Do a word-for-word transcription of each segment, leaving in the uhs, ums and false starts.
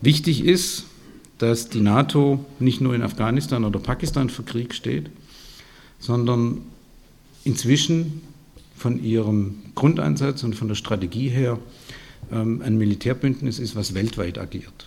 Wichtig ist, dass die NATO nicht nur in Afghanistan oder Pakistan für Krieg steht, sondern inzwischen von ihrem Grundansatz und von der Strategie her ähm, ein Militärbündnis ist, was weltweit agiert.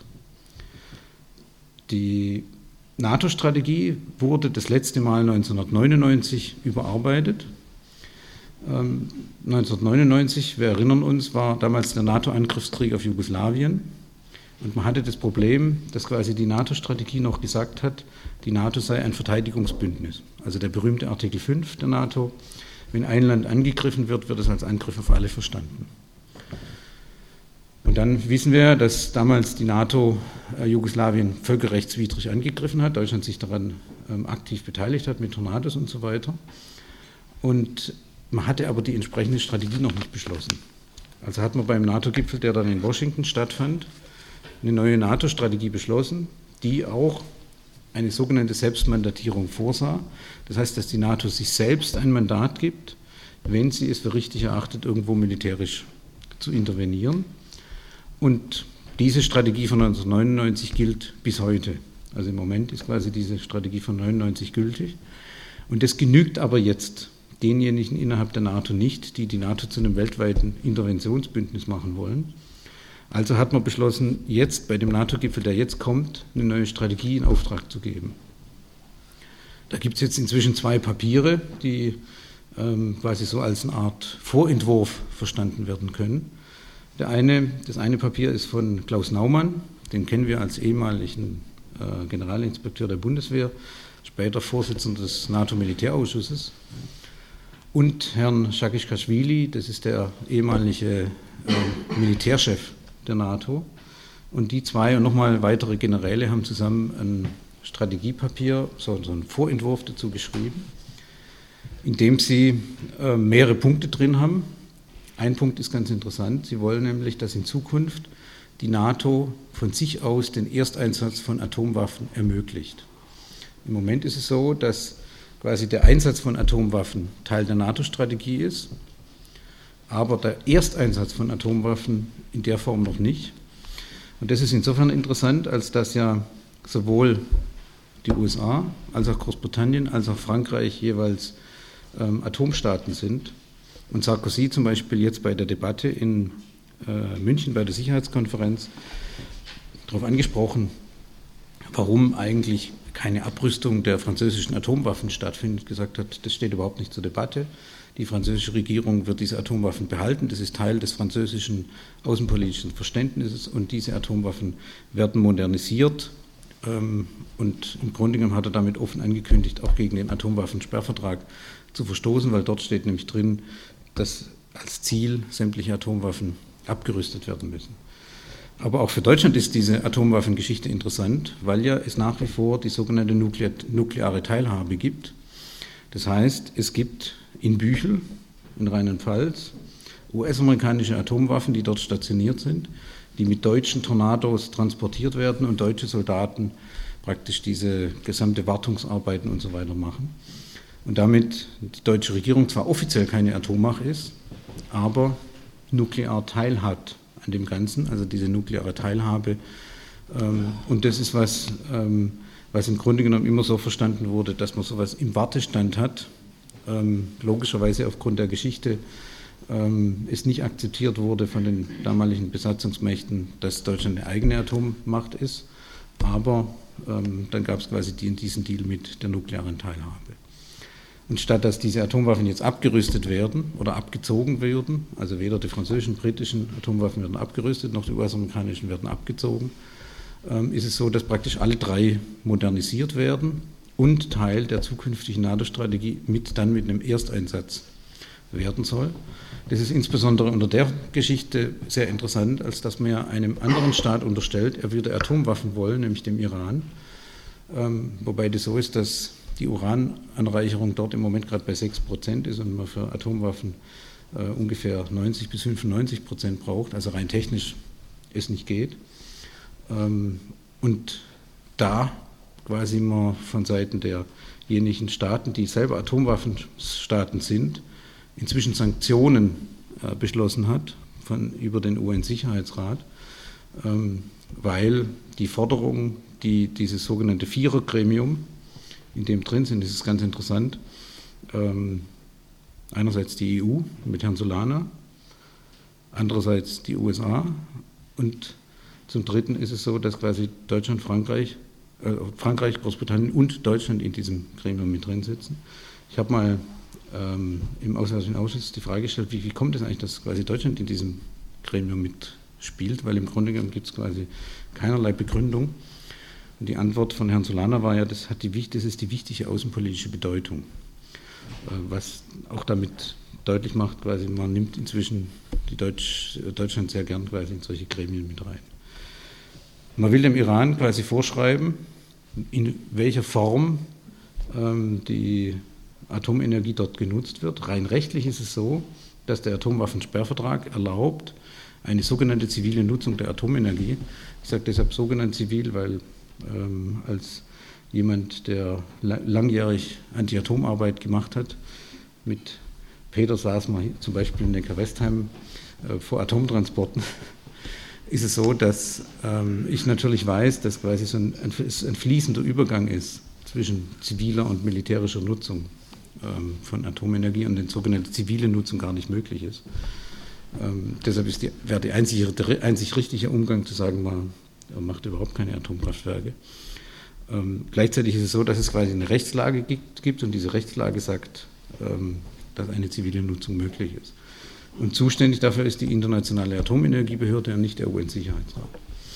Die NATO-Strategie wurde das letzte Mal neunzehnhundertneunundneunzig überarbeitet. Ähm, neunzehnhundertneunundneunzig, wir erinnern uns, war damals der NATO-Angriffskrieg auf Jugoslawien. Und man hatte das Problem, dass quasi die NATO-Strategie noch gesagt hat, die NATO sei ein Verteidigungsbündnis. Also der berühmte Artikel fünf der NATO, wenn ein Land angegriffen wird, wird es als Angriff auf alle verstanden. Und dann wissen wir, dass damals die NATO äh, Jugoslawien völkerrechtswidrig angegriffen hat, Deutschland sich daran ähm, aktiv beteiligt hat mit Tornados und so weiter. Und man hatte aber die entsprechende Strategie noch nicht beschlossen. Also hat man beim NATO-Gipfel, der dann in Washington stattfand, eine neue NATO-Strategie beschlossen, die auch eine sogenannte Selbstmandatierung vorsah. Das heißt, dass die NATO sich selbst ein Mandat gibt, wenn sie es für richtig erachtet, irgendwo militärisch zu intervenieren. Und diese Strategie von neunzehnhundertneunundneunzig gilt bis heute. Also im Moment ist quasi diese Strategie von neunundneunzig gültig. Und das genügt aber jetzt denjenigen innerhalb der NATO nicht, die die NATO zu einem weltweiten Interventionsbündnis machen wollen. Also hat man beschlossen, jetzt bei dem NATO-Gipfel, der jetzt kommt, eine neue Strategie in Auftrag zu geben. Da gibt es jetzt inzwischen zwei Papiere, die ähm, quasi so als eine Art Vorentwurf verstanden werden können. Der eine, das eine Papier ist von Klaus Naumann, den kennen wir als ehemaligen äh, Generalinspekteur der Bundeswehr, später Vorsitzender des NATO-Militärausschusses, und Herrn Saakashvili, das ist der ehemalige äh, Militärchef der NATO. Und die zwei und nochmal weitere Generäle haben zusammen ein Strategiepapier, so, so einen Vorentwurf dazu geschrieben, in dem sie äh, mehrere Punkte drin haben. Ein Punkt ist ganz interessant, sie wollen nämlich, dass in Zukunft die NATO von sich aus den Ersteinsatz von Atomwaffen ermöglicht. Im Moment ist es so, dass quasi der Einsatz von Atomwaffen Teil der NATO-Strategie ist, aber der Ersteinsatz von Atomwaffen in der Form noch nicht. Und das ist insofern interessant, als dass ja sowohl die U S A als auch Großbritannien als auch Frankreich jeweils ähm, Atomstaaten sind. Und Sarkozy zum Beispiel jetzt bei der Debatte in äh, München bei der Sicherheitskonferenz darauf angesprochen, warum eigentlich keine Abrüstung der französischen Atomwaffen stattfindet, gesagt hat, das steht überhaupt nicht zur Debatte. Die französische Regierung wird diese Atomwaffen behalten, das ist Teil des französischen außenpolitischen Verständnisses und diese Atomwaffen werden modernisiert. Ähm, und im Grunde genommen hat er damit offen angekündigt, auch gegen den Atomwaffensperrvertrag zu verstoßen, weil dort steht nämlich drin, dass als Ziel sämtliche Atomwaffen abgerüstet werden müssen. Aber auch für Deutschland ist diese Atomwaffengeschichte interessant, weil ja es nach wie vor die sogenannte nukleare Teilhabe gibt. Das heißt, es gibt in Büchel, in Rheinland-Pfalz, U S-amerikanische Atomwaffen, die dort stationiert sind, die mit deutschen Tornados transportiert werden und deutsche Soldaten praktisch diese gesamte Wartungsarbeiten und so weiter machen. Und damit die deutsche Regierung zwar offiziell keine Atommacht ist, aber nuklear teilhat an dem Ganzen, also diese nukleare Teilhabe. Ähm, und das ist was, ähm, was im Grunde genommen immer so verstanden wurde, dass man sowas im Wartestand hat. Ähm, logischerweise aufgrund der Geschichte ähm, es nicht akzeptiert wurde von den damaligen Besatzungsmächten, dass Deutschland eine eigene Atommacht ist. Aber ähm, dann gab es quasi die, diesen Deal mit der nuklearen Teilhabe. Und statt dass diese Atomwaffen jetzt abgerüstet werden oder abgezogen werden, also weder die französischen, britischen Atomwaffen werden abgerüstet, noch die U S-amerikanischen werden abgezogen, ähm, ist es so, dass praktisch alle drei modernisiert werden und Teil der zukünftigen NATO-Strategie mit dann mit einem Ersteinsatz werden soll. Das ist insbesondere unter der Geschichte sehr interessant, als dass man ja einem anderen Staat unterstellt, er würde Atomwaffen wollen, nämlich dem Iran, ähm, wobei das so ist, dass die Urananreicherung dort im Moment gerade bei sechs Prozent ist und man für Atomwaffen äh, ungefähr neunzig bis fünfundneunzig Prozent braucht, also rein technisch es nicht geht. Ähm, und da quasi man von Seiten derjenigen Staaten, die selber Atomwaffenstaaten sind, inzwischen Sanktionen äh, beschlossen hat von, über den U N-Sicherheitsrat, weil die Forderungen, die dieses sogenannte Vierergremium, in dem drin sind, das ist ganz interessant, einerseits die E U mit Herrn Solana, andererseits die U S A und zum Dritten ist es so, dass quasi Deutschland, Frankreich, äh, Frankreich, Großbritannien und Deutschland in diesem Gremium mit drin sitzen. Ich habe mal ähm, im Auswärtigen Ausschuss die Frage gestellt, wie, wie kommt es eigentlich, dass quasi Deutschland in diesem Gremium mitspielt, weil im Grunde genommen gibt es quasi keinerlei Begründung. Und die Antwort von Herrn Solana war ja, das, hat die, das ist die wichtige außenpolitische Bedeutung, äh, was auch damit deutlich macht, quasi man nimmt inzwischen die Deutsch, Deutschland sehr gern quasi in solche Gremien mit rein. Man will dem Iran quasi vorschreiben, in welcher Form ähm, die Atomenergie dort genutzt wird. Rein rechtlich ist es so, dass der Atomwaffensperrvertrag erlaubt eine sogenannte zivile Nutzung der Atomenergie. Ich sage deshalb sogenannt zivil, weil ähm, als jemand, der langjährig Anti-Atom-Arbeit gemacht hat, mit Peter saß man zum Beispiel in Neckar-Westheim äh, vor Atomtransporten, ist es so, dass ähm, ich natürlich weiß, dass quasi so ein, ein, ein fließender Übergang ist zwischen ziviler und militärischer Nutzung ähm, von Atomenergie und die sogenannte zivile Nutzung gar nicht möglich ist. Ähm, deshalb ist die, wäre der einzig, der einzig richtige Umgang zu sagen, man macht überhaupt keine Atomkraftwerke. Ähm, gleichzeitig ist es so, dass es quasi eine Rechtslage gibt, gibt und diese Rechtslage sagt, ähm, dass eine zivile Nutzung möglich ist. Und zuständig dafür ist die Internationale Atomenergiebehörde und nicht der U N-Sicherheitsrat.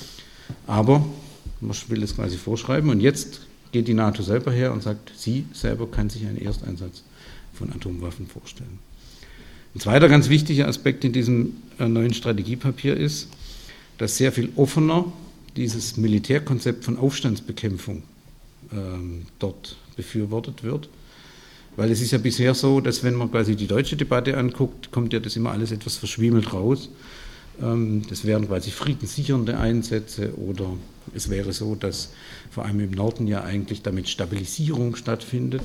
Aber man will das quasi vorschreiben und jetzt geht die NATO selber her und sagt, sie selber kann sich einen Ersteinsatz von Atomwaffen vorstellen. Ein zweiter ganz wichtiger Aspekt in diesem neuen Strategiepapier ist, dass sehr viel offener dieses Militärkonzept von Aufstandsbekämpfung ähm, dort befürwortet wird. Weil es ist ja bisher so, dass wenn man quasi die deutsche Debatte anguckt, kommt ja das immer alles etwas verschwimmelt raus. Das wären quasi friedenssichernde Einsätze oder es wäre so, dass vor allem im Norden ja eigentlich damit Stabilisierung stattfindet.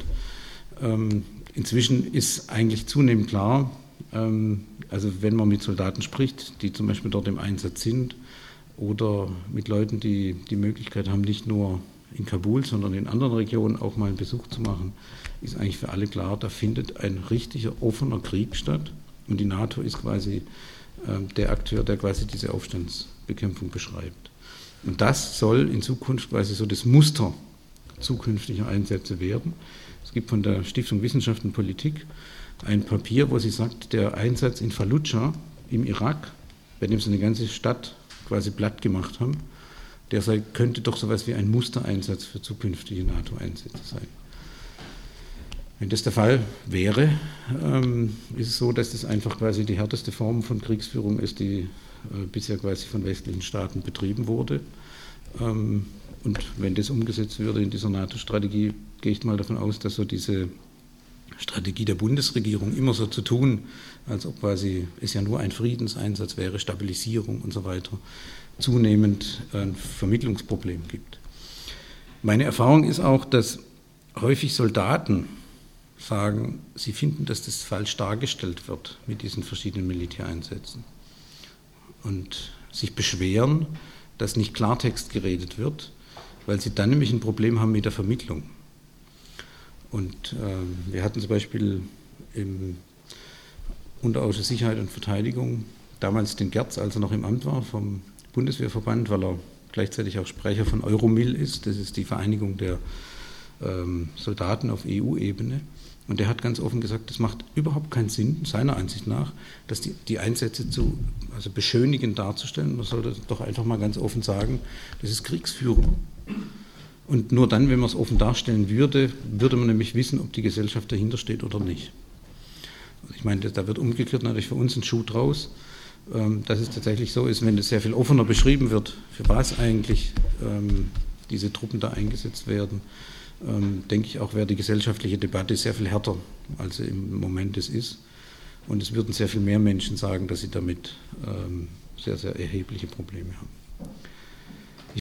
Inzwischen ist eigentlich zunehmend klar, also wenn man mit Soldaten spricht, die zum Beispiel dort im Einsatz sind oder mit Leuten, die die Möglichkeit haben, nicht nur in Kabul, sondern in anderen Regionen auch mal einen Besuch zu machen, ist eigentlich für alle klar, da findet ein richtiger offener Krieg statt und die NATO ist quasi äh, der Akteur, der quasi diese Aufstandsbekämpfung beschreibt. Und das soll in Zukunft quasi so das Muster zukünftiger Einsätze werden. Es gibt von der Stiftung Wissenschaft und Politik ein Papier, wo sie sagt, der Einsatz in Fallujah im Irak, bei dem sie eine ganze Stadt quasi platt gemacht haben, der sei, könnte doch so etwas wie ein Mustereinsatz für zukünftige NATO-Einsätze sein. Wenn das der Fall wäre, ähm, ist es so, dass das einfach quasi die härteste Form von Kriegsführung ist, die äh, bisher quasi von westlichen Staaten betrieben wurde. Ähm, und wenn das umgesetzt würde in dieser NATO-Strategie, gehe ich mal davon aus, dass so diese Strategie der Bundesregierung immer so zu tun, als ob quasi es ja nur ein Friedenseinsatz wäre, Stabilisierung und so weiter, zunehmend ein Vermittlungsproblem gibt. Meine Erfahrung ist auch, dass häufig Soldaten sagen, sie finden, dass das falsch dargestellt wird mit diesen verschiedenen Militäreinsätzen und sich beschweren, dass nicht Klartext geredet wird, weil sie dann nämlich ein Problem haben mit der Vermittlung. Und äh, wir hatten zum Beispiel im Unterausschuss Sicherheit und Verteidigung damals den Gerz, als er noch im Amt war, vom Bundeswehrverband, weil er gleichzeitig auch Sprecher von Euromil ist, das ist die Vereinigung der ähm, Soldaten auf E U-Ebene. Und der hat ganz offen gesagt, das macht überhaupt keinen Sinn, seiner Ansicht nach, dass die, die Einsätze zu, also beschönigend darzustellen. Man sollte doch einfach mal ganz offen sagen, das ist Kriegsführung. Und nur dann, wenn man es offen darstellen würde, würde man nämlich wissen, ob die Gesellschaft dahinter steht oder nicht. Ich meine, da wird umgekehrt natürlich für uns ein Schuh draus, dass es tatsächlich so ist, wenn das sehr viel offener beschrieben wird, für was eigentlich ähm, diese Truppen da eingesetzt werden, ähm, denke ich auch, wäre die gesellschaftliche Debatte sehr viel härter, als sie im Moment es ist. Und es würden sehr viel mehr Menschen sagen, dass sie damit ähm, sehr, sehr erhebliche Probleme haben.